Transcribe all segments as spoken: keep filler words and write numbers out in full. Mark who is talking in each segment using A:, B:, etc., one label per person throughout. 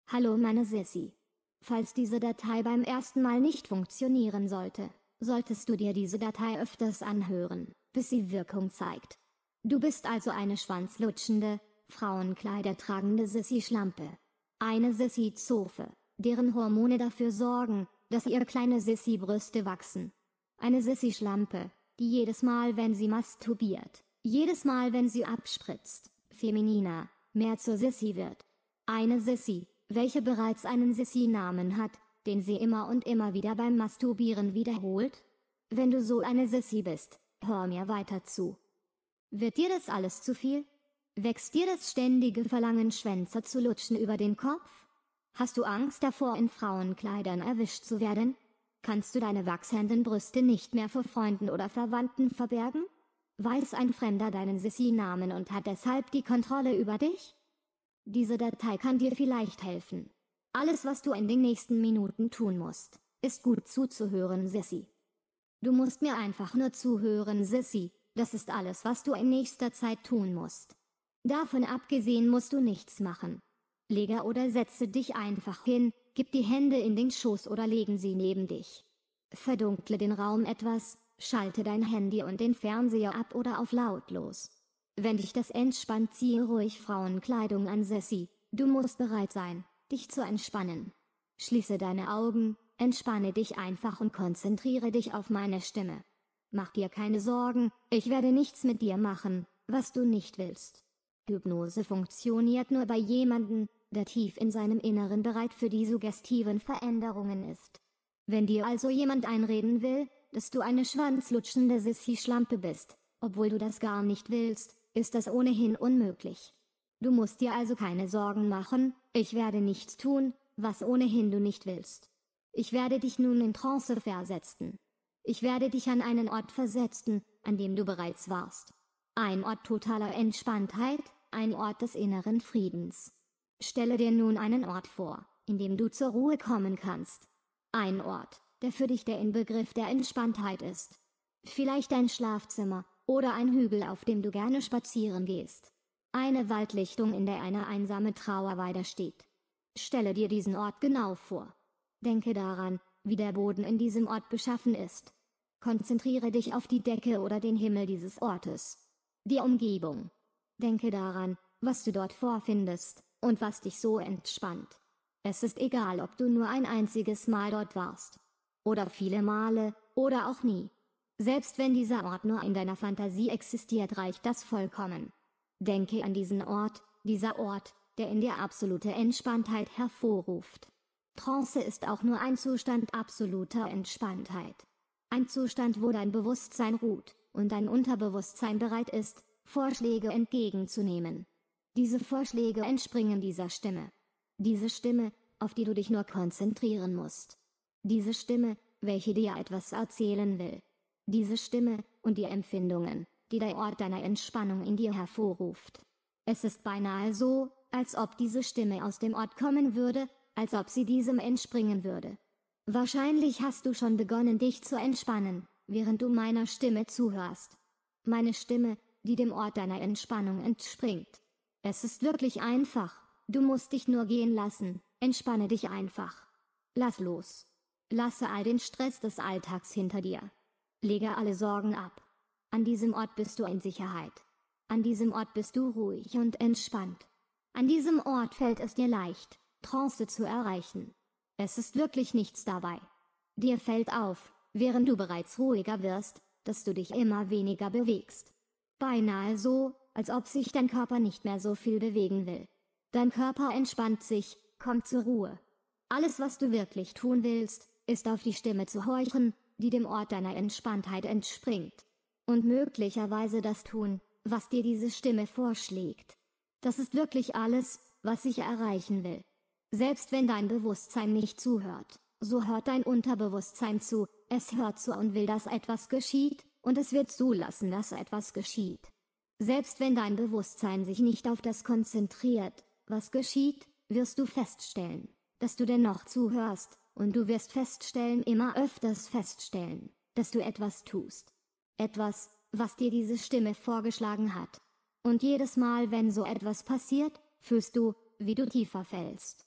A: Hallo meine Sissy. Falls diese Datei beim ersten Mal nicht funktionieren sollte, solltest du dir diese Datei öfters anhören, bis sie Wirkung zeigt. Du bist also eine schwanzlutschende, Frauenkleider tragende Sissy-Schlampe. Eine Sissy-Zofe, deren Hormone dafür sorgen, dass ihr kleine Sissy-Brüste wachsen. Eine Sissy-Schlampe, die jedes Mal, wenn sie masturbiert, jedes Mal, wenn sie abspritzt, femininer, mehr zur Sissy wird. Eine Sissy, welche bereits einen Sissy-Namen hat, den sie immer und immer wieder beim Masturbieren wiederholt? Wenn du so eine Sissy bist, hör mir weiter zu. Wird dir das alles zu viel? Wächst dir das ständige Verlangen, Schwänze zu lutschen über den Kopf? Hast du Angst davor, in Frauenkleidern erwischt zu werden? Kannst du deine wachsenden Brüste nicht mehr vor Freunden oder Verwandten verbergen? Weiß ein Fremder deinen Sissy-Namen und hat deshalb die Kontrolle über dich? Diese Datei kann dir vielleicht helfen. Alles, was du in den nächsten Minuten tun musst, ist gut zuzuhören, Sissy. Du musst mir einfach nur zuhören, Sissy, das ist alles, was du in nächster Zeit tun musst. Davon abgesehen musst du nichts machen. Lege oder setze dich einfach hin, gib die Hände in den Schoß oder legen sie neben dich. Verdunkle den Raum etwas, schalte dein Handy und den Fernseher ab oder auf lautlos. Wenn dich das entspannt, ziehe ruhig Frauenkleidung an, Sissy, du musst bereit sein, dich zu entspannen. Schließe deine Augen, entspanne dich einfach und konzentriere dich auf meine Stimme. Mach dir keine Sorgen, ich werde nichts mit dir machen, was du nicht willst. Hypnose funktioniert nur bei jemandem, der tief in seinem Inneren bereit für die suggestiven Veränderungen ist. Wenn dir also jemand einreden will, dass du eine schwanzlutschende Sissy-Schlampe bist, obwohl du das gar nicht willst, ist das ohnehin unmöglich. Du musst dir also keine Sorgen machen, ich werde nichts tun, was ohnehin du nicht willst. Ich werde dich nun in Trance versetzen. Ich werde dich an einen Ort versetzen, an dem du bereits warst. Ein Ort totaler Entspanntheit, ein Ort des inneren Friedens. Stelle dir nun einen Ort vor, in dem du zur Ruhe kommen kannst. Ein Ort, der für dich der Inbegriff der Entspanntheit ist. Vielleicht ein Schlafzimmer, oder ein Hügel, auf dem du gerne spazieren gehst. Eine Waldlichtung, in der eine einsame Trauerweide steht. Stelle dir diesen Ort genau vor. Denke daran, wie der Boden in diesem Ort beschaffen ist. Konzentriere dich auf die Decke oder den Himmel dieses Ortes. Die Umgebung. Denke daran, was du dort vorfindest, und was dich so entspannt. Es ist egal, ob du nur ein einziges Mal dort warst. Oder viele Male, oder auch nie. Selbst wenn dieser Ort nur in deiner Fantasie existiert, reicht das vollkommen. Denke an diesen Ort, dieser Ort, der in dir absolute Entspanntheit hervorruft. Trance ist auch nur ein Zustand absoluter Entspanntheit. Ein Zustand, wo dein Bewusstsein ruht, und dein Unterbewusstsein bereit ist, Vorschläge entgegenzunehmen. Diese Vorschläge entspringen dieser Stimme. Diese Stimme, auf die du dich nur konzentrieren musst. Diese Stimme, welche dir etwas erzählen will. Diese Stimme, und die Empfindungen, die der Ort deiner Entspannung in dir hervorruft. Es ist beinahe so, als ob diese Stimme aus dem Ort kommen würde, als ob sie diesem entspringen würde. Wahrscheinlich hast du schon begonnen, dich zu entspannen, während du meiner Stimme zuhörst. Meine Stimme, die dem Ort deiner Entspannung entspringt. Es ist wirklich einfach, du musst dich nur gehen lassen, entspanne dich einfach. Lass los. Lasse all den Stress des Alltags hinter dir. Lege alle Sorgen ab. An diesem Ort bist du in Sicherheit. An diesem Ort bist du ruhig und entspannt. An diesem Ort fällt es dir leicht, Trance zu erreichen. Es ist wirklich nichts dabei. Dir fällt auf, während du bereits ruhiger wirst, dass du dich immer weniger bewegst. Beinahe so, als ob sich dein Körper nicht mehr so viel bewegen will. Dein Körper entspannt sich, kommt zur Ruhe. Alles, was du wirklich tun willst, ist auf die Stimme zu horchen, die dem Ort deiner Entspanntheit entspringt. Und möglicherweise das tun, was dir diese Stimme vorschlägt. Das ist wirklich alles, was ich erreichen will. Selbst wenn dein Bewusstsein nicht zuhört, so hört dein Unterbewusstsein zu, es hört zu und will, dass etwas geschieht, und es wird zulassen, dass etwas geschieht. Selbst wenn dein Bewusstsein sich nicht auf das konzentriert, was geschieht, wirst du feststellen, dass du dennoch zuhörst, und du wirst feststellen, immer öfters feststellen, dass du etwas tust. Etwas, was dir diese Stimme vorgeschlagen hat. Und jedes Mal, wenn so etwas passiert, fühlst du, wie du tiefer fällst.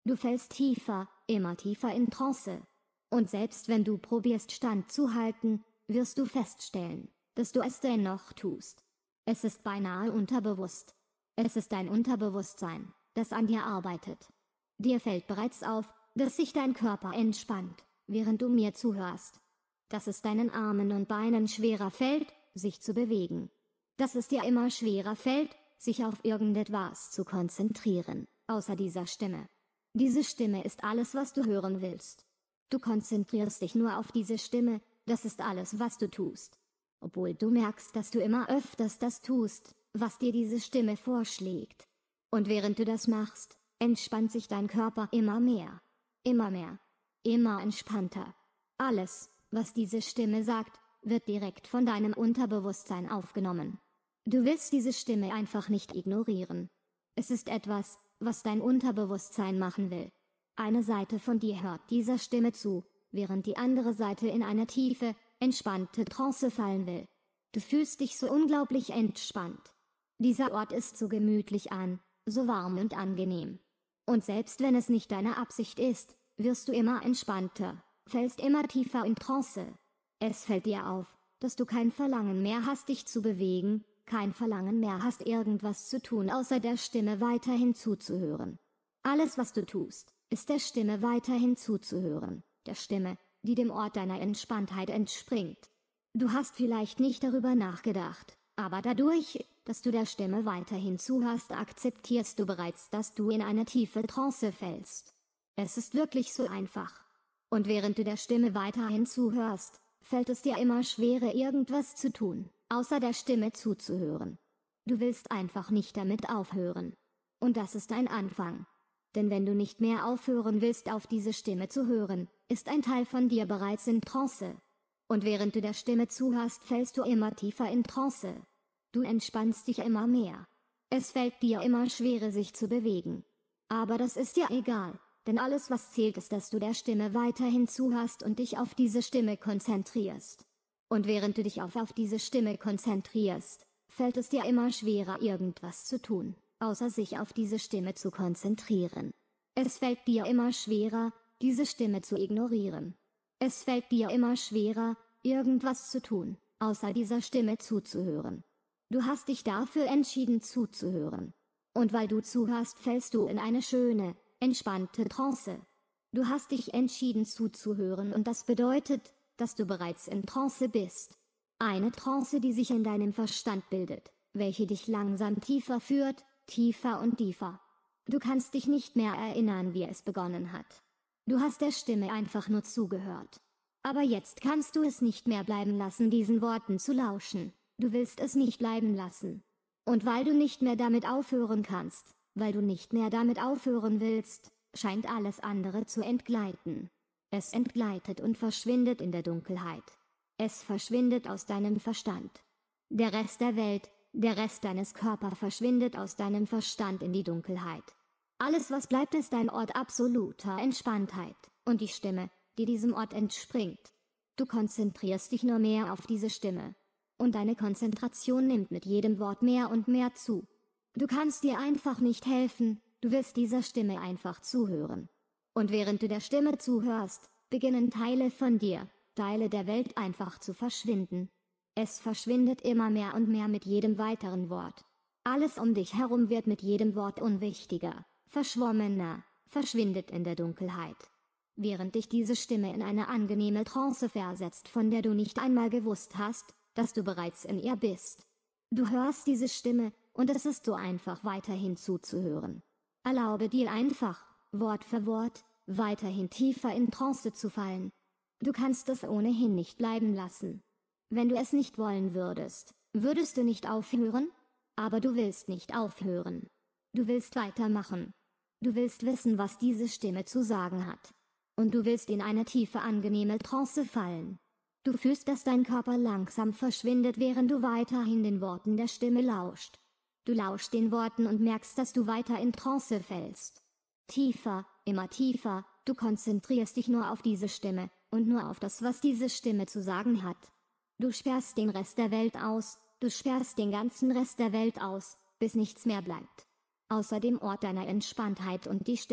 A: Du fällst tiefer, immer tiefer in Trance. Und selbst wenn du probierst Stand zu halten, wirst du feststellen, dass du es dennoch tust. Es ist beinahe unterbewusst. Es ist dein Unterbewusstsein, das an dir arbeitet. Dir fällt bereits auf, dass sich dein Körper entspannt, während du mir zuhörst. Dass es deinen Armen und Beinen schwerer fällt, sich zu bewegen. Dass es dir immer schwerer fällt, sich auf irgendetwas zu konzentrieren, außer dieser Stimme. Diese Stimme ist alles, was du hören willst. Du konzentrierst dich nur auf diese Stimme, das ist alles, was du tust. Obwohl du merkst, dass du immer öfters das tust, was dir diese Stimme vorschlägt. Und während du das machst, entspannt sich dein Körper immer mehr. Immer mehr. Immer entspannter. Alles, was diese Stimme sagt, wird direkt von deinem Unterbewusstsein aufgenommen. Du willst diese Stimme einfach nicht ignorieren. Es ist etwas, was dein Unterbewusstsein machen will. Eine Seite von dir hört dieser Stimme zu, während die andere Seite in eine tiefe, entspannte Trance fallen will. Du fühlst dich so unglaublich entspannt. Dieser Ort ist so gemütlich an, so warm und angenehm. Und selbst wenn es nicht deine Absicht ist, wirst du immer entspannter, fällst immer tiefer in Trance. Es fällt dir auf, dass du kein Verlangen mehr hast, dich zu bewegen, kein Verlangen mehr hast, irgendwas zu tun, außer der Stimme weiterhin zuzuhören. Alles, was du tust, ist der Stimme weiterhin zuzuhören, der Stimme, die dem Ort deiner Entspanntheit entspringt. Du hast vielleicht nicht darüber nachgedacht, aber dadurch, dass du der Stimme weiterhin zuhörst, akzeptierst du bereits, dass du in eine tiefe Trance fällst. Es ist wirklich so einfach. Und während du der Stimme weiterhin zuhörst, fällt es dir immer schwerer, irgendwas zu tun, außer der Stimme zuzuhören. Du willst einfach nicht damit aufhören. Und das ist ein Anfang. Denn wenn du nicht mehr aufhören willst, auf diese Stimme zu hören, ist ein Teil von dir bereits in Trance. Und während du der Stimme zuhörst, fällst du immer tiefer in Trance. Du entspannst dich immer mehr. Es fällt dir immer schwerer, sich zu bewegen. Aber das ist dir egal, denn alles, was zählt, ist, dass du der Stimme weiterhin zuhörst und dich auf diese Stimme konzentrierst. Und während du dich auf, auf diese Stimme konzentrierst, fällt es dir immer schwerer, irgendwas zu tun, außer sich auf diese Stimme zu konzentrieren. Es fällt dir immer schwerer, diese Stimme zu ignorieren. Es fällt dir immer schwerer, irgendwas zu tun, außer dieser Stimme zuzuhören. Du hast dich dafür entschieden zuzuhören. Und weil du zuhörst, fällst du in eine schöne, entspannte Trance. Du hast dich entschieden zuzuhören und das bedeutet, dass du bereits in Trance bist. Eine Trance, die sich in deinem Verstand bildet, welche dich langsam tiefer führt, tiefer und tiefer. Du kannst dich nicht mehr erinnern, wie es begonnen hat. Du hast der Stimme einfach nur zugehört. Aber jetzt kannst du es nicht mehr bleiben lassen, diesen Worten zu lauschen. Du willst es nicht bleiben lassen. Und weil du nicht mehr damit aufhören kannst, weil du nicht mehr damit aufhören willst, scheint alles andere zu entgleiten. Es entgleitet und verschwindet in der Dunkelheit. Es verschwindet aus deinem Verstand. Der Rest der Welt, der Rest deines Körpers verschwindet aus deinem Verstand in die Dunkelheit. Alles, was bleibt, ist ein Ort absoluter Entspanntheit und die Stimme, die diesem Ort entspringt. Du konzentrierst dich nur mehr auf diese Stimme. Und deine Konzentration nimmt mit jedem Wort mehr und mehr zu. Du kannst dir einfach nicht helfen, du willst dieser Stimme einfach zuhören. Und während du der Stimme zuhörst, beginnen Teile von dir, Teile der Welt einfach zu verschwinden. Es verschwindet immer mehr und mehr mit jedem weiteren Wort. Alles um dich herum wird mit jedem Wort unwichtiger, verschwommener, verschwindet in der Dunkelheit. Während dich diese Stimme in eine angenehme Trance versetzt, von der du nicht einmal gewusst hast, dass du bereits in ihr bist. Du hörst diese Stimme, und es ist so einfach, weiterhin zuzuhören. Erlaube dir einfach, Wort für Wort, weiterhin tiefer in Trance zu fallen. Du kannst es ohnehin nicht bleiben lassen. Wenn du es nicht wollen würdest, würdest du nicht aufhören? Aber du willst nicht aufhören. Du willst weitermachen. Du willst wissen, was diese Stimme zu sagen hat. Und du willst in eine tiefe, angenehme Trance fallen. Du fühlst, dass dein Körper langsam verschwindet, während du weiterhin den Worten der Stimme lauscht. Du lauschst den Worten und merkst, dass du weiter in Trance fällst. Tiefer, immer tiefer, du konzentrierst dich nur auf diese Stimme und nur auf das, was diese Stimme zu sagen hat. Du sperrst den Rest der Welt aus, du sperrst den ganzen Rest der Welt aus, bis nichts mehr bleibt. Außer dem Ort deiner Entspanntheit und die Stimme,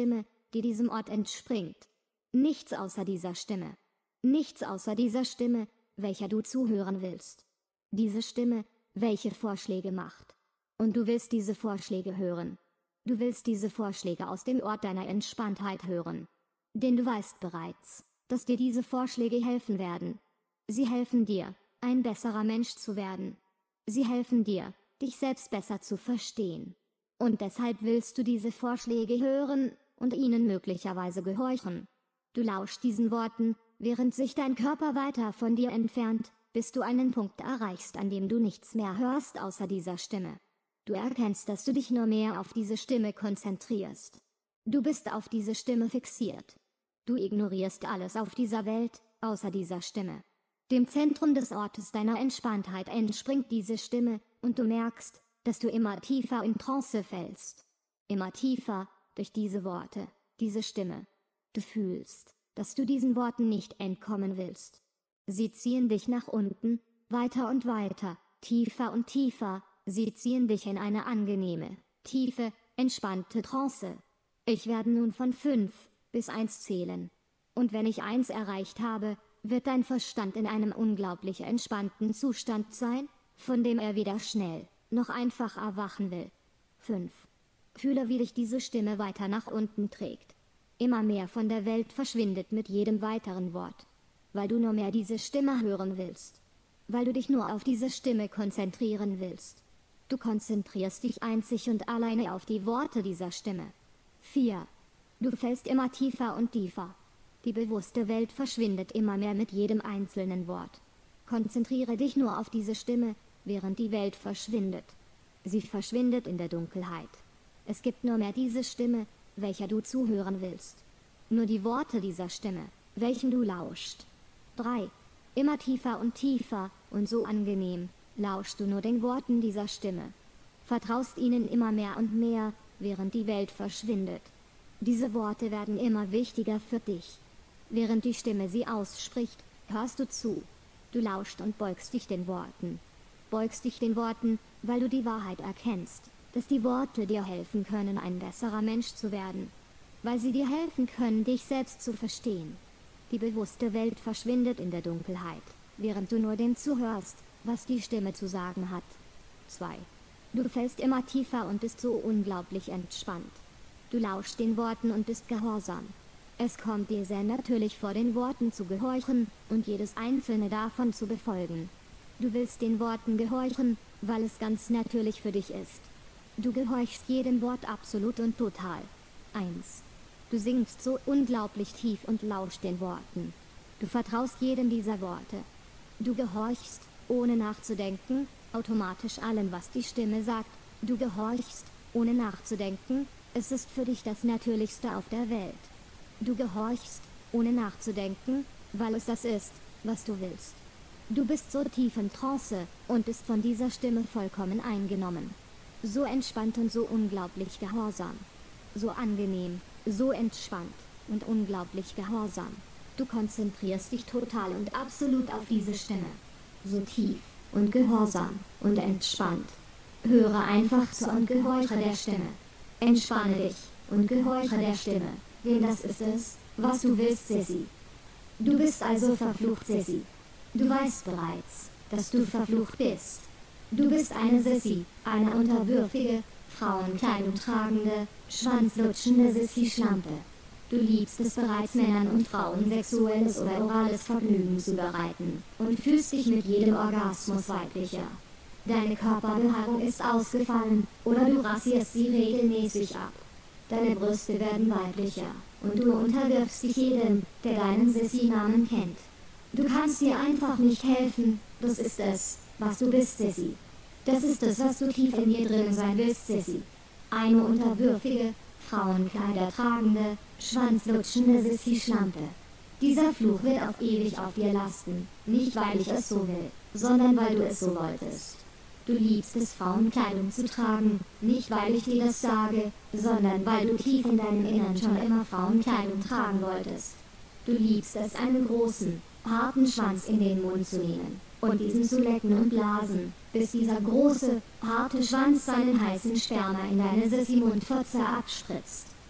A: die diesem Ort entspringt. Nichts außer dieser Stimme. Nichts außer dieser Stimme, welcher du zuhören willst. Diese Stimme, welche Vorschläge macht. Und du willst diese Vorschläge hören. Du willst diese Vorschläge aus dem Ort deiner Entspanntheit hören. Denn du weißt bereits, dass dir diese Vorschläge helfen werden. Sie helfen dir, ein besserer Mensch zu werden. Sie helfen dir, dich selbst besser zu verstehen. Und deshalb willst du diese Vorschläge hören und ihnen möglicherweise gehorchen. Du lauschst diesen Worten, während sich dein Körper weiter von dir entfernt, bis du einen Punkt erreichst, an dem du nichts mehr hörst außer dieser Stimme. Du erkennst, dass du dich nur mehr auf diese Stimme konzentrierst. Du bist auf diese Stimme fixiert. Du ignorierst alles auf dieser Welt, außer dieser Stimme. Dem Zentrum des Ortes deiner Entspanntheit entspringt diese Stimme, und du merkst, dass du immer tiefer in Trance fällst. Immer tiefer, durch diese Worte, diese Stimme. Du fühlst, dass du diesen Worten nicht entkommen willst. Sie ziehen dich nach unten, weiter und weiter, tiefer und tiefer, sie ziehen dich in eine angenehme, tiefe, entspannte Trance. Ich werde nun von fünf bis eins zählen. Und wenn ich eins erreicht habe, wird dein Verstand in einem unglaublich entspannten Zustand sein, von dem er weder schnell, noch einfach erwachen will. fünf. Fühle, wie dich diese Stimme weiter nach unten trägt. Immer mehr von der Welt verschwindet mit jedem weiteren Wort. Weil du nur mehr diese Stimme hören willst. Weil du dich nur auf diese Stimme konzentrieren willst. Du konzentrierst dich einzig und alleine auf die Worte dieser Stimme. vier. Du fällst immer tiefer und tiefer. Die bewusste Welt verschwindet immer mehr mit jedem einzelnen Wort. Konzentriere dich nur auf diese Stimme, während die Welt verschwindet. Sie verschwindet in der Dunkelheit. Es gibt nur mehr diese Stimme, welcher du zuhören willst. Nur die Worte dieser Stimme, welchen du lauscht. drei. Immer tiefer und tiefer, und so angenehm, lauschst du nur den Worten dieser Stimme. Vertraust ihnen immer mehr und mehr, während die Welt verschwindet. Diese Worte werden immer wichtiger für dich. Während die Stimme sie ausspricht, hörst du zu. Du lauschst und beugst dich den Worten. Beugst dich den Worten, weil du die Wahrheit erkennst, dass die Worte dir helfen können, ein besserer Mensch zu werden. Weil sie dir helfen können, dich selbst zu verstehen. Die bewusste Welt verschwindet in der Dunkelheit, während du nur dem zuhörst, was die Stimme zu sagen hat. zwei. Du fällst immer tiefer und bist so unglaublich entspannt. Du lauschst den Worten und bist gehorsam. Es kommt dir sehr natürlich vor, den Worten zu gehorchen und jedes einzelne davon zu befolgen. Du willst den Worten gehorchen, weil es ganz natürlich für dich ist. Du gehorchst jedem Wort absolut und total. eins. Du singst so unglaublich tief und lauschst den Worten. Du vertraust jedem dieser Worte. Du gehorchst, ohne nachzudenken, automatisch allem, was die Stimme sagt. Du gehorchst, ohne nachzudenken, es ist für dich das Natürlichste auf der Welt. Du gehorchst, ohne nachzudenken, weil es das ist, was du willst. Du bist so tief in Trance und bist von dieser Stimme vollkommen eingenommen. So entspannt und so unglaublich gehorsam. So angenehm, so entspannt und unglaublich gehorsam. Du konzentrierst dich total und absolut auf diese Stimme. So tief und gehorsam und entspannt. Höre einfach zu und gehorche der Stimme. Entspanne dich und gehorche der Stimme, denn das ist es, was du willst, Sissy. Du bist also verflucht, Sissy. Du weißt bereits, dass du verflucht bist. Du bist eine Sissy, eine unterwürfige, Frauenkleidung tragende, schwanzlutschende Sissy-Schlampe. Du liebst es bereits, Männern und Frauen sexuelles oder orales Vergnügen zu bereiten und fühlst dich mit jedem Orgasmus weiblicher. Deine Körperbehaarung ist ausgefallen oder du rasierst sie regelmäßig ab. Deine Brüste werden weiblicher und du unterwirfst dich jedem, der deinen Sissy-Namen kennt. Du kannst dir einfach nicht helfen, das ist es, was du bist, Sissy. Das ist es, was du tief in dir drin sein willst, Sissy. Eine unterwürfige, Frauenkleider tragende, schwanzlutschende Sissy-Schlampe. Dieser Fluch wird auf ewig auf dir lasten, nicht weil ich es so will, sondern weil du es so wolltest. Du liebst es, Frauenkleidung zu tragen, nicht weil ich dir das sage, sondern weil du tief in deinem Innern schon immer Frauenkleidung tragen wolltest. Du liebst es, einen großen, harten Schwanz in den Mund zu nehmen und diesen zu lecken und blasen, bis dieser große, harte Schwanz seinen heißen Sperma in deine Sissy-Mundfotze abspritzt.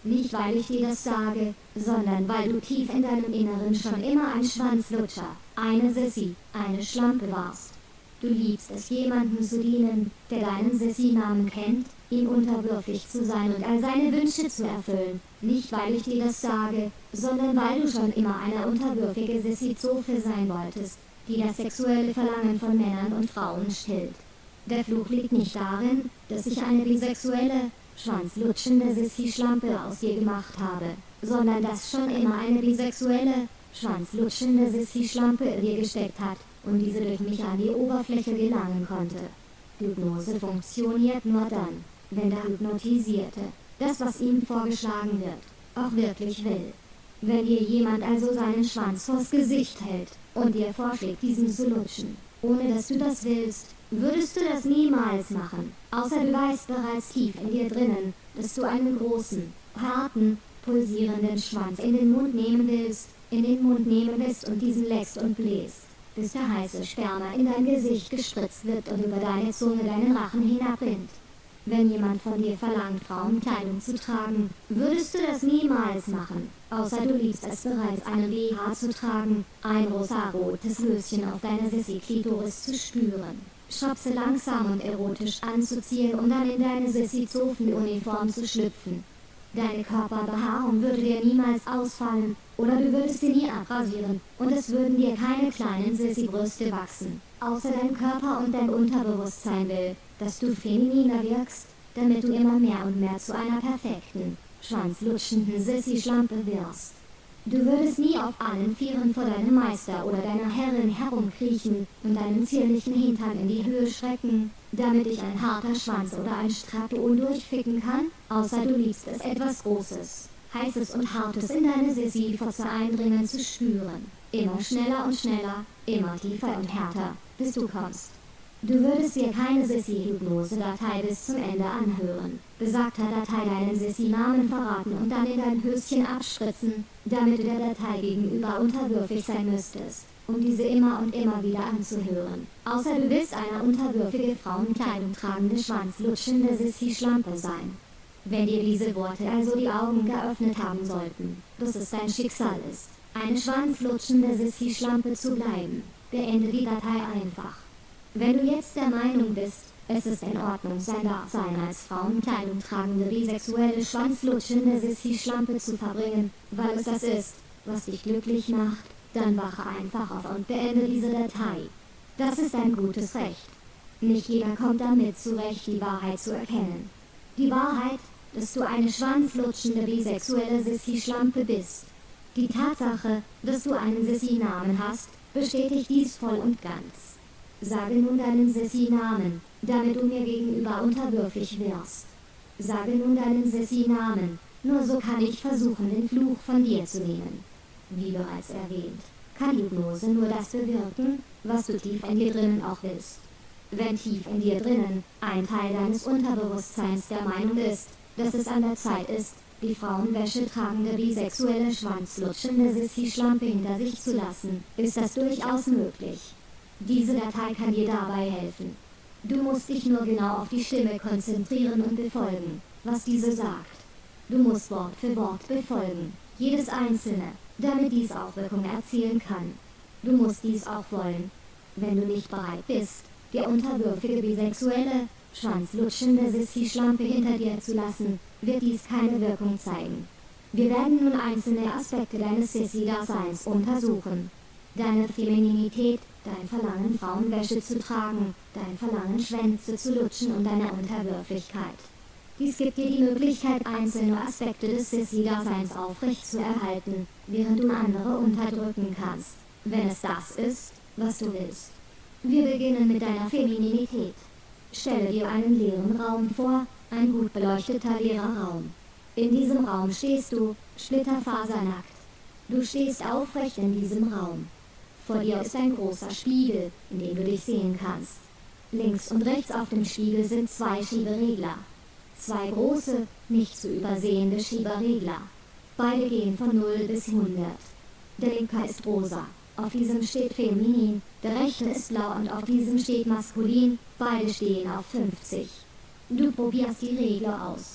A: Nicht weil ich dir das sage, sondern weil du tief in deinem Inneren schon immer ein Schwanzlutscher, eine Sissi, eine Schlampe warst. Du liebst es, jemandem zu dienen, der deinen Sissi-Namen kennt, ihm unterwürfig zu sein und all seine Wünsche zu erfüllen. Nicht weil ich dir das sage, sondern weil du schon immer eine unterwürfige Sissi-Zofe sein wolltest, die das sexuelle Verlangen von Männern und Frauen stillt. Der Fluch liegt nicht darin, dass ich eine bisexuelle, schwanzlutschende Sissi-Schlampe aus dir gemacht habe, sondern dass schon immer eine bisexuelle, schwanzlutschende Sissi-Schlampe in dir gesteckt hat und diese durch mich an die Oberfläche gelangen konnte. Hypnose funktioniert nur dann, wenn der Hypnotisierte das, was ihm vorgeschlagen wird, auch wirklich will. Wenn dir jemand also seinen Schwanz vors Gesicht hält und dir vorschlägt, diesen zu lutschen, ohne dass du das willst, würdest du das niemals machen, außer du weißt bereits tief in dir drinnen, dass du einen großen, harten, pulsierenden Schwanz in den Mund nehmen willst, in den Mund nehmen willst und diesen leckst und bläst, bis der heiße Sperma in dein Gesicht gespritzt wird und über deine Zunge deinen Rachen hinabrinnt. Wenn jemand von dir verlangt, Frauenkleidung zu tragen, würdest du das niemals machen, außer du liebst es bereits, einen B H zu tragen, ein rosarotes Löschen auf deiner Sissi-Klitoris zu spüren, Schopse langsam und erotisch anzuziehen, um dann in deine Sissi-Zofen-Uniform zu schlüpfen. Deine Körperbehaarung würde dir niemals ausfallen, oder du würdest sie nie abrasieren, und es würden dir keine kleinen Sissi-Brüste wachsen, außer dein Körper und dein Unterbewusstsein will, dass du femininer wirkst, damit du immer mehr und mehr zu einer perfekten, schwanzlutschenden Sissi-Schlampe wirst. Du würdest nie auf allen Vieren vor deinem Meister oder deiner Herrin herumkriechen und deinen zierlichen Hintern in die Höhe schrecken, damit dich ein harter Schwanz oder ein Straton durchficken kann, außer du liebst es, etwas Großes, Heißes und Hartes in deine Sissi-Fotze eindringen zu spüren. Immer schneller und schneller, immer tiefer und härter, bis du kommst. Du würdest dir keine Sissi-Hypnose-Datei bis zum Ende anhören, besagter Datei deinen Sissi-Namen verraten und dann in dein Höschen abspritzen, damit du der Datei gegenüber unterwürfig sein müsstest, um diese immer und immer wieder anzuhören. Außer du willst eine unterwürfige Frauenkleidung tragende, schwanzlutschende Sissi-Schlampe sein. Wenn dir diese Worte also die Augen geöffnet haben sollten, dass es dein Schicksal ist, eine schwanzlutschende Sissi-Schlampe zu bleiben, beende die Datei einfach. Wenn du jetzt der Meinung bist, es ist in Ordnung, sein Dasein als Frauenkleidung tragende, bisexuelle, schwanzlutschende Sissi-Schlampe zu verbringen, weil es das ist, was dich glücklich macht, dann wache einfach auf und beende diese Datei. Das ist dein gutes Recht. Nicht jeder kommt damit zurecht, die Wahrheit zu erkennen. Die Wahrheit, dass du eine schwanzlutschende, bisexuelle Sissi-Schlampe bist. Die Tatsache, dass du einen Sissi-Namen hast, bestätigt dies voll und ganz. Sage nun deinen Sissi-Namen, damit du mir gegenüber unterwürfig wirst. Sage nun deinen Sissi-Namen, nur so kann ich versuchen, den Fluch von dir zu nehmen. Wie bereits erwähnt, kann Hypnose nur das bewirken, was du tief in dir drinnen auch willst. Wenn tief in dir drinnen ein Teil deines Unterbewusstseins der Meinung ist, dass es an der Zeit ist, die Frauenwäsche tragende, bisexuelle, schwanzlutschende Sissi-Schlampe hinter sich zu lassen, ist das durchaus möglich. Diese Datei kann dir dabei helfen. Du musst dich nur genau auf die Stimme konzentrieren und befolgen, was diese sagt. Du musst Wort für Wort befolgen, jedes einzelne, damit dies auch Wirkung erzielen kann. Du musst dies auch wollen. Wenn du nicht bereit bist, die unterwürfige, bisexuelle, schwanzlutschende Sissi-Schlampe hinter dir zu lassen, wird dies keine Wirkung zeigen. Wir werden nun einzelne Aspekte deines Sissi-Daseins untersuchen. Deine Femininität, dein Verlangen, Frauenwäsche zu tragen, dein Verlangen, Schwänze zu lutschen und deine Unterwürfigkeit. Dies gibt dir die Möglichkeit, einzelne Aspekte des Sissi-Daseins aufrecht zu erhalten, während du andere unterdrücken kannst, wenn es das ist, was du willst. Wir beginnen mit deiner Femininität. Stelle dir einen leeren Raum vor, ein gut beleuchteter leerer Raum. In diesem Raum stehst du, splitterfasernackt. Du stehst aufrecht in diesem Raum. Vor dir ist ein großer Spiegel, in dem du dich sehen kannst. Links und rechts auf dem Spiegel sind zwei Schieberegler. Zwei große, nicht zu übersehende Schieberegler. Beide gehen von null bis hundert. Der linke ist rosa. Auf diesem steht feminin, der rechte ist blau und auf diesem steht maskulin, beide stehen auf fünfzig. Du probierst die Regler aus.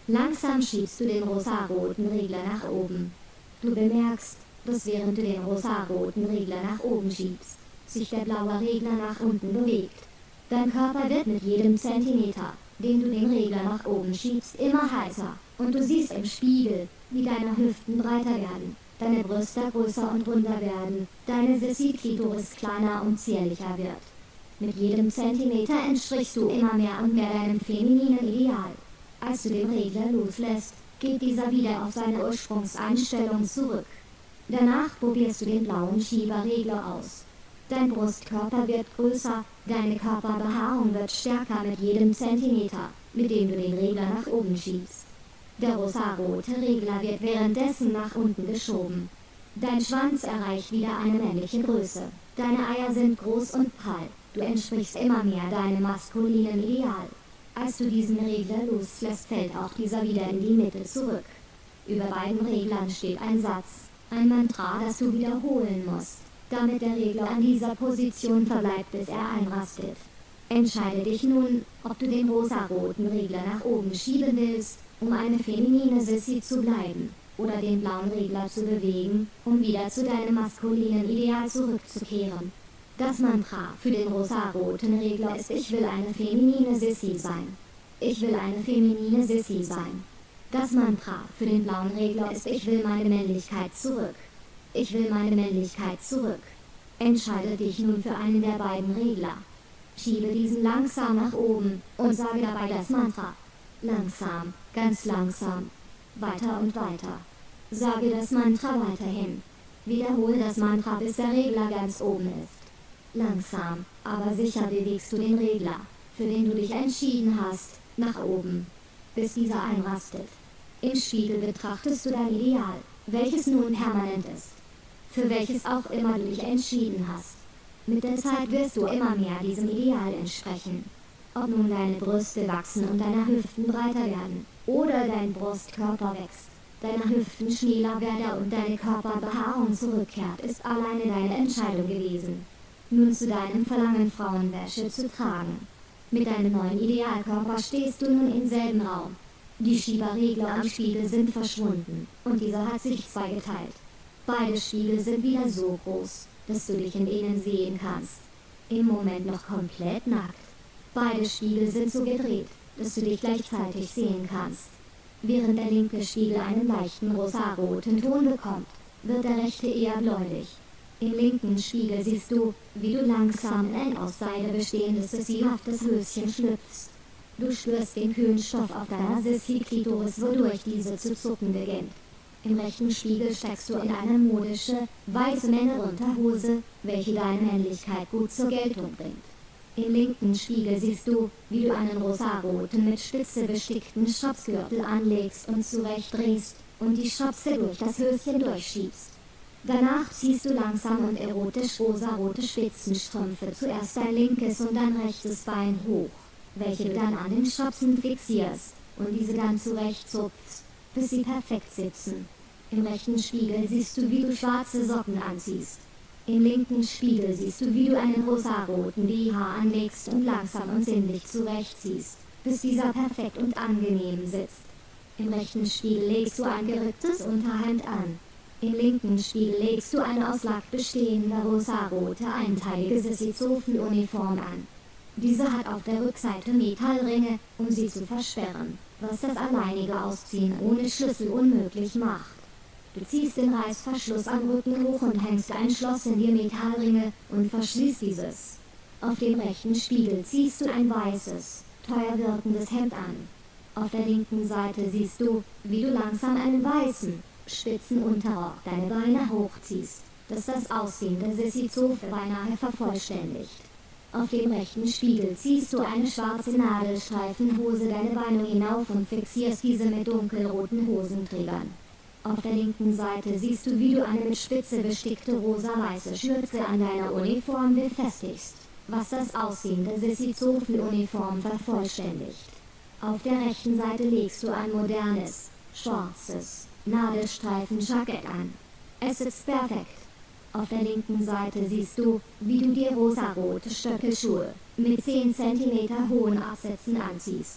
A: Langsam schiebst du den rosaroten Regler nach oben. Du bemerkst, dass während du den rosaroten Regler nach oben schiebst, sich der blaue Regler nach unten bewegt. Dein Körper wird mit jedem Zentimeter, den du den Regler nach oben schiebst, immer heißer, und du siehst im Spiegel, wie deine Hüften breiter werden, deine Brüste größer und runder werden, deine Sissi-Klitoris kleiner und zierlicher wird. Mit jedem Zentimeter entsprichst du immer mehr und mehr deinem femininen Ideal. Als du den Regler loslässt, geht dieser wieder auf seine Ursprungseinstellung zurück. Danach probierst du den blauen Schieberregler aus. Dein Brustkörper wird größer, deine Körperbehaarung wird stärker mit jedem Zentimeter, mit dem du den Regler nach oben schiebst. Der rosarote Regler wird währenddessen nach unten geschoben. Dein Schwanz erreicht wieder eine männliche Größe. Deine Eier sind groß und prall. Du entsprichst immer mehr deinem maskulinen Ideal. Als du diesen Regler loslässt, fällt auch dieser wieder in die Mitte zurück. Über beiden Reglern steht ein Satz, ein Mantra, das du wiederholen musst, damit der Regler an dieser Position verbleibt, bis er einrastet. Entscheide dich nun, ob du den rosaroten Regler nach oben schieben willst, um eine feminine Sissi zu bleiben, oder den blauen Regler zu bewegen, um wieder zu deinem maskulinen Ideal zurückzukehren. Das Mantra für den rosaroten Regler ist: Ich will eine feminine Sissi sein. Ich will eine feminine Sissi sein. Das Mantra für den blauen Regler ist: Ich will meine Männlichkeit zurück. Ich will meine Männlichkeit zurück. Entscheide dich nun für einen der beiden Regler. Schiebe diesen langsam nach oben und sage dabei das Mantra. Langsam, ganz langsam. Weiter und weiter. Sage das Mantra weiterhin. Wiederhole das Mantra, bis der Regler ganz oben ist. Langsam, aber sicher bewegst du den Regler, für den du dich entschieden hast, nach oben, bis dieser einrastet. Im Spiegel betrachtest du dein Ideal, welches nun permanent ist, für welches auch immer du dich entschieden hast. Mit der Zeit wirst du immer mehr diesem Ideal entsprechen. Ob nun deine Brüste wachsen und deine Hüften breiter werden, oder dein Brustkörper wächst, deine Hüften schmäler werden und deine Körperbehaarung zurückkehrt, ist alleine deine Entscheidung gewesen. Nun zu deinem Verlangen, Frauenwäsche zu tragen. Mit deinem neuen Idealkörper stehst du nun im selben Raum. Die Schieberregler am Spiegel sind verschwunden, und dieser hat sich zweigeteilt. Beide Spiegel sind wieder so groß, dass du dich in ihnen sehen kannst. Im Moment noch komplett nackt. Beide Spiegel sind so gedreht, dass du dich gleichzeitig sehen kannst. Während der linke Spiegel einen leichten rosaroten Ton bekommt, wird der rechte eher bläulich. Im linken Spiegel siehst du, wie du langsam in ein aus Seide bestehendes sissihaftes Höschen schlüpfst. Du spürst den kühlen Stoff auf deiner Sissi-Klitoris, wodurch diese zu zucken beginnt. Im rechten Spiegel steckst du in eine modische, weiße Männerunterhose, welche deine Männlichkeit gut zur Geltung bringt. Im linken Spiegel siehst du, wie du einen rosaroten mit Spitze bestickten Schopsgürtel anlegst und zurechtdrehst und die Schopse durch das Höschen durchschiebst. Danach ziehst du langsam und erotisch rosarote Spitzenstrümpfe, zuerst dein linkes und dein rechtes Bein hoch, welche du dann an den Schopsen fixierst und diese dann zurechtzupfst, bis sie perfekt sitzen. Im rechten Spiegel siehst du, wie du schwarze Socken anziehst. Im linken Spiegel siehst du, wie du einen rosaroten B H anlegst und langsam und sinnlich zurechtziehst, bis dieser perfekt und angenehm sitzt. Im rechten Spiegel legst du ein gerücktes Unterhemd an. Im linken Spiegel legst du eine aus Lack bestehende rosarote einteilige Sissi-Zofen-Uniform an. Diese hat auf der Rückseite Metallringe, um sie zu versperren, was das alleinige Ausziehen ohne Schlüssel unmöglich macht. Du ziehst den Reißverschluss am Rücken hoch und hängst ein Schloss in die Metallringe und verschließt dieses. Auf dem rechten Spiegel ziehst du ein weißes, teuer wirkendes Hemd an. Auf der linken Seite siehst du, wie du langsam einen weißen, spitzen Unterrock deine Beine hochziehst, das das Aussehen der Sissi-Zofe beinahe vervollständigt. Auf dem rechten Spiegel ziehst du eine schwarze Nadelstreifenhose deine Beine hinauf und fixierst diese mit dunkelroten Hosenträgern. Auf der linken Seite siehst du, wie du eine mit Spitze bestickte rosa-weiße Schürze an deiner Uniform befestigst, was das Aussehen der Sissi-Zofen-Uniform vervollständigt. Auf der rechten Seite legst du ein modernes, schwarzes Nadelstreifen-Jackett an. Es ist perfekt. Auf der linken Seite siehst du, wie du dir rosarote Stöckelschuhe mit zehn Zentimeter hohen Absätzen anziehst.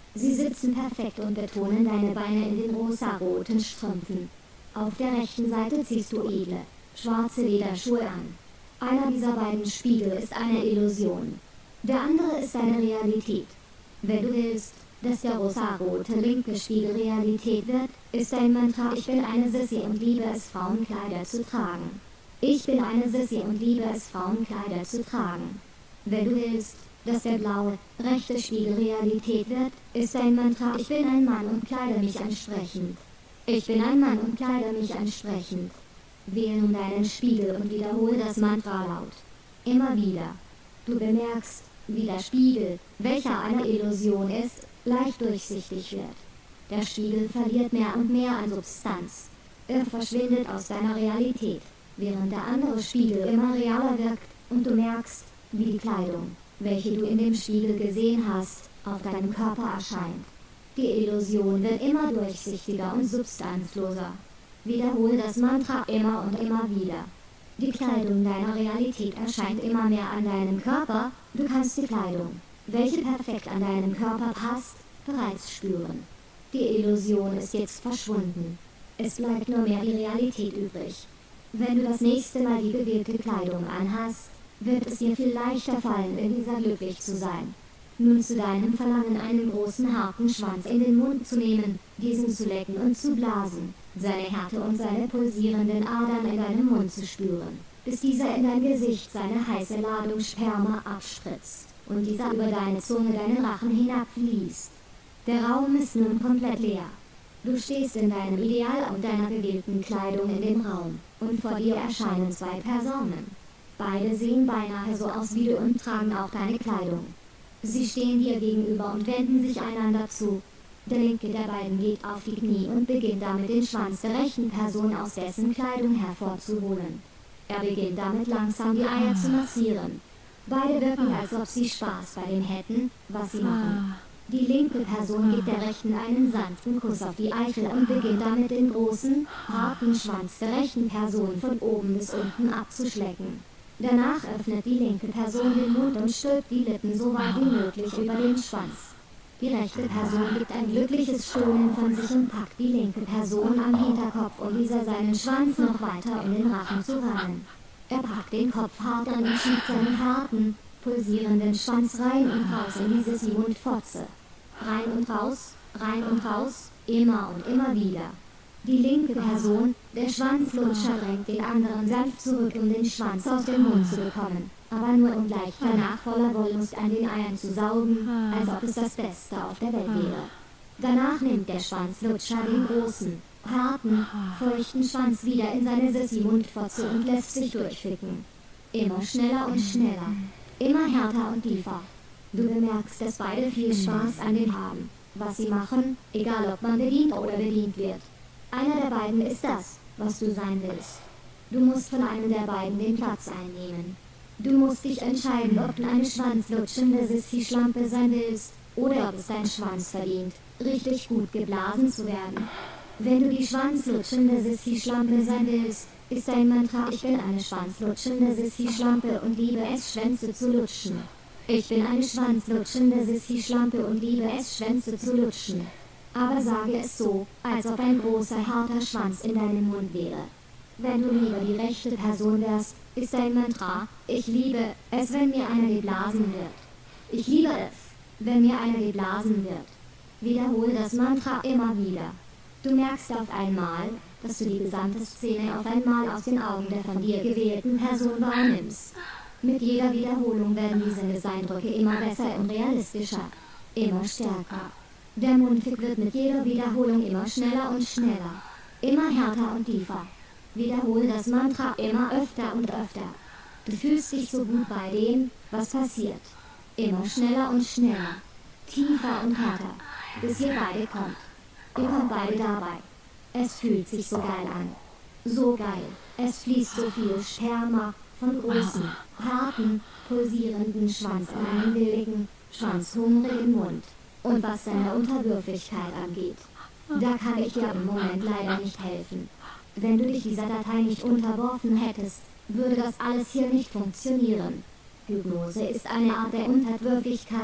A: Sie sitzen perfekt und betonen deine Beine in den rosaroten Strümpfen. Auf der rechten Seite ziehst du edle, schwarze Lederschuhe an. Einer dieser beiden Spiegel ist eine Illusion. Der andere ist deine Realität. Wenn du willst, dass der rosarote linke Spiegel Realität wird, ist dein Mantra: Ich bin eine Sissy und liebe es, Frauenkleider zu tragen. Ich bin eine Sissy und liebe es, Frauenkleider zu tragen. Wenn du willst, dass der blaue, rechte Spiegel Realität wird, ist dein Mantra: Ich bin ein Mann und kleide mich entsprechend. Ich bin ein Mann und kleide mich entsprechend. Wähle nun deinen Spiegel und wiederhole das Mantra laut. Immer wieder. Du bemerkst, wie der Spiegel, welcher eine Illusion ist, leicht durchsichtig wird. Der Spiegel verliert mehr und mehr an Substanz. Er verschwindet aus deiner Realität, während der andere Spiegel immer realer wirkt und du merkst, wie die Kleidung, welche du in dem Spiegel gesehen hast, auf deinem Körper erscheint. Die Illusion wird immer durchsichtiger und substanzloser. Wiederhole das Mantra immer und immer wieder. Die Kleidung deiner Realität erscheint immer mehr an deinem Körper, du kannst die Kleidung, welche perfekt an deinem Körper passt, bereits spüren. Die Illusion ist jetzt verschwunden. Es bleibt nur mehr die Realität übrig. Wenn du das nächste Mal die gewählte Kleidung anhast, wird es dir viel leichter fallen, in dieser glücklich zu sein. Nun zu deinem Verlangen, einen großen harten Schwanz in den Mund zu nehmen, diesen zu lecken und zu blasen, seine Härte und seine pulsierenden Adern in deinem Mund zu spüren, bis dieser in dein Gesicht seine heiße Ladung Sperma abspritzt und dieser über deine Zunge deinen Rachen hinabfließt. Der Raum ist nun komplett leer. Du stehst in deinem Ideal und deiner gewählten Kleidung in dem Raum, und vor dir erscheinen zwei Personen. Beide sehen beinahe so aus wie du und tragen auch deine Kleidung. Sie stehen dir gegenüber und wenden sich einander zu. Der linke der beiden geht auf die Knie und beginnt damit, den Schwanz der rechten Person aus dessen Kleidung hervorzuholen. Er beginnt damit, langsam die Eier zu massieren. Beide wirken, als ob sie Spaß bei dem hätten, was sie machen. Die linke Person gibt der rechten einen sanften Kuss auf die Eichel und beginnt damit, den großen, harten Schwanz der rechten Person von oben bis unten abzuschlecken. Danach öffnet die linke Person den Mund und stülpt die Lippen so weit wie möglich über den Schwanz. Die rechte Person gibt ein glückliches Stöhnen von sich und packt die linke Person am Hinterkopf, um dieser seinen Schwanz noch weiter in den Rachen zu rammen. Er packt den Kopf hart an und schiebt seinen harten, pulsierenden Schwanz rein und raus in diese Siebenundfotze. Rein und raus, rein und raus, immer und immer wieder. Die linke Person, der Schwanzlutscher, drängt den anderen sanft zurück, um den Schwanz aus dem Mund zu bekommen, aber nur um gleich danach voller Wollust an den Eiern zu saugen, als ob es das Beste auf der Welt wäre. Danach nimmt der Schwanzlutscher den großen, harten, feuchten Schwanz wieder in seine Sissi-Mundfotze und lässt sich durchficken. Immer schneller und schneller, immer härter und tiefer. Du bemerkst, dass beide viel Spaß an dem haben, was sie machen, egal ob man bedient oder bedient wird. Einer der beiden ist das, was du sein willst. Du musst von einem der beiden den Platz einnehmen. Du musst dich entscheiden, ob du eine schwanzlutschende Sissi-Schlampe sein willst, oder ob es dein Schwanz verdient, richtig gut geblasen zu werden. Wenn du die schwanzlutschende Sissi-Schlampe sein willst, ist dein Mantra: Ich bin eine schwanzlutschende Sissi-Schlampe und liebe es, Schwänze zu lutschen. Ich bin eine schwanzlutschende Sissi-Schlampe und liebe es, Schwänze zu lutschen. Aber sage es so, als ob ein großer, harter Schwanz in deinem Mund wäre. Wenn du lieber die rechte Person wärst, ist dein Mantra: Ich liebe es, wenn mir einer geblasen wird. Ich liebe es, wenn mir einer geblasen wird. Wiederhole das Mantra immer wieder. Du merkst auf einmal, dass du die gesamte Szene auf einmal aus den Augen der von dir gewählten Person wahrnimmst. Mit jeder Wiederholung werden diese Sinneseindrücke immer besser und realistischer, immer stärker. Der Mundfick wird mit jeder Wiederholung immer schneller und schneller, immer härter und tiefer. Wiederhole das Mantra immer öfter und öfter. Du fühlst dich so gut bei dem, was passiert. Immer schneller und schneller, tiefer und härter, bis ihr beide kommt. Ihr kommt beide dabei. Es fühlt sich so geil an. So geil. Es fließt so viel Sperma von großen, harten, pulsierenden Schwanz in einen willigen, schwanzhungrigen Mund. Und was deine Unterwürfigkeit angeht, da kann ich dir im Moment leider nicht helfen. Wenn du dich dieser Datei nicht unterworfen hättest, würde das alles hier nicht funktionieren. Hypnose ist eine Art der Unterwürfigkeit,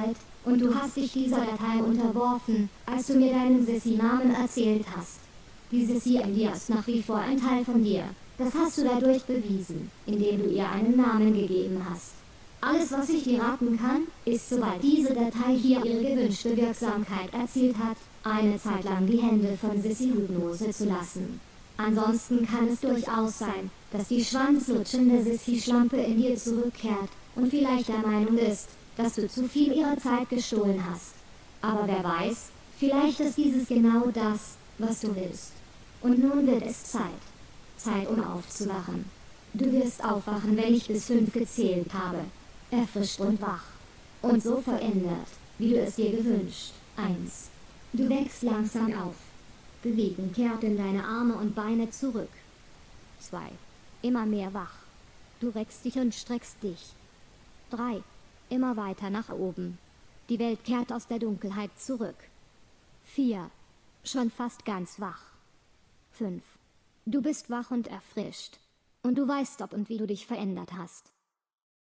A: Und du hast dich dieser Datei unterworfen, als du mir deinen Sissy-Namen erzählt hast. Die Sissy in dir ist nach wie vor ein Teil von dir. Das hast du dadurch bewiesen, indem du ihr einen Namen gegeben hast. Alles, was ich dir raten kann, ist, sobald diese Datei hier ihre gewünschte Wirksamkeit erzielt hat, eine Zeit lang die Hände von Sissy Hypnose zu lassen. Ansonsten kann es durchaus sein, dass die schwanzlutschende Sissy-Schlampe in dir zurückkehrt und vielleicht der Meinung ist, dass du zu viel ihrer Zeit gestohlen hast. Aber wer weiß, vielleicht ist dieses genau das, was du willst. Und nun wird es Zeit. Zeit, um aufzuwachen. Du wirst aufwachen, wenn ich bis fünf gezählt habe. Erfrischt und wach. Und so verändert, wie du es dir gewünscht. Eins. Du wächst langsam auf. Bewegung kehrt in deine Arme und Beine zurück. Zwei. Immer mehr wach. Du reckst dich und streckst dich. Drei. Immer weiter nach oben. Die Welt kehrt aus der Dunkelheit zurück. Vier. Schon fast ganz wach. Fünf. Du bist wach und erfrischt. Und du weißt, ob und wie du dich verändert hast.